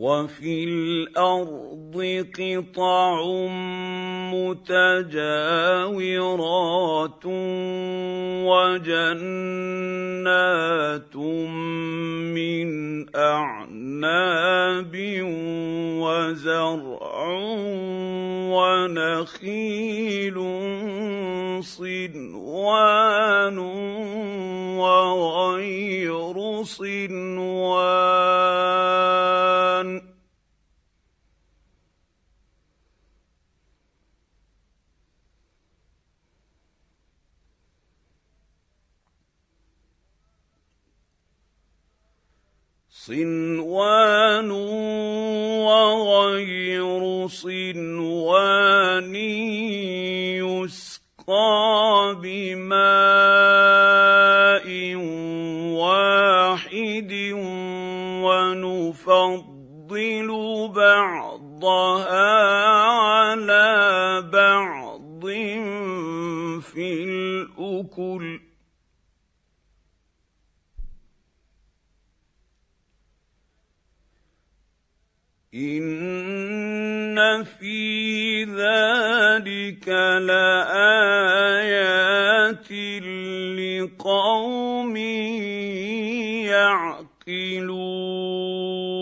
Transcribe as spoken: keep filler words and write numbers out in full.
وفي الارض قطع متجاورات وجنات من اعناب وزرع ونخيل صنوان وغير صنوان صنوان وغير صنوان يسقى بماء واحد ونفضل بعضها على بعض في الأكل إن في ذلك لآيات لقوم يعقلون